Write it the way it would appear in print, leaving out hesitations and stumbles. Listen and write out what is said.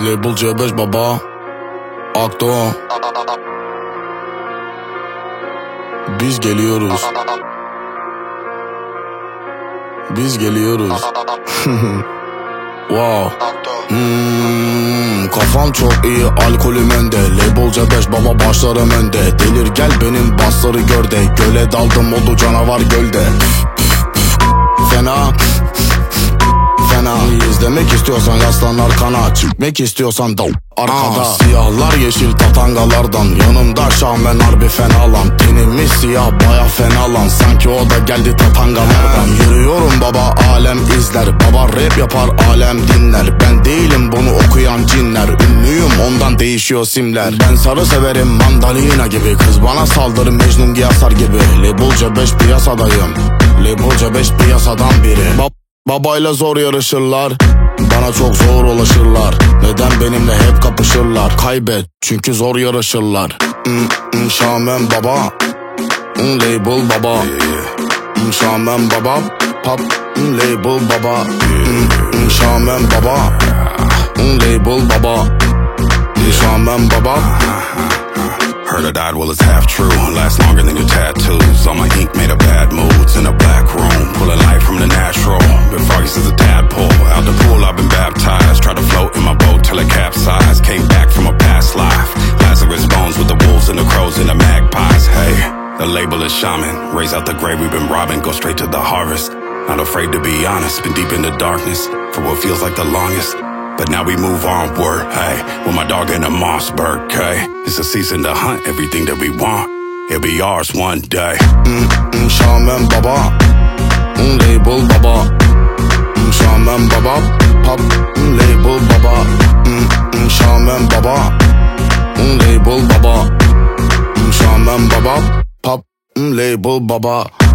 Label C5 baba, Akto. Biz geliyoruz. Biz geliyoruz. Wow. Kafam çok iyi, alkolüm önde. Label C5 baba, başlarım önde. Delir gel benim basları gör de. Göle daldım, oldu canavar gölde. Fena. Fena. İzlemek istiyorsan yaslan arkana. Çıkmak istiyorsan da arkada. Siyahlar yeşil tatangalardan. Yanımda Şahmen harbi fena lan. Tenimiz siyah baya fena lan. Sanki o da geldi tatangalardan. Yürüyorum baba, alem izler. Baba rap yapar, alem dinler. Ben değilim bunu okuyan cinler. Ünlüyüm, ondan değişiyor simler. Ben sarı severim mandalina gibi. Kız bana saldırır Mecnun Giyasar gibi. Label C5 piyasadayım. Label C5 piyasadan biri. Babayla zor yarışırlar, bana çok zor ulaşırlar. Neden benimle hep kapışırlar? Kaybet çünkü zor yarışırlar. Şahmen baba, label baba. Şahmen baba, pop, label baba. Şahmen baba, label baba. Şahmen baba. Heard I died, well it's half true. Lasts longer than your tattoos. All my ink made of bad moods in a black room. Pulling light from the natural. Been foggy since a tadpole. Out the pool I've been baptized. Tried to float in my boat till it capsized. Came back from a past life. Lazarus bones with the wolves and the crows and the magpies. Hey, the label is Shaman. Raise out the grave we've been robbing. Go straight to the harvest. Not afraid to be honest. Been deep in the darkness for what feels like the longest. But now we move onward, hey, with my dog in a Mossberg, hey. It's a season to hunt everything that we want. It'll be ours one day. Şahmen baba, label baba. Şahmen baba, pop, label baba. Şahmen baba, label baba. Şahmen baba, pop, label baba.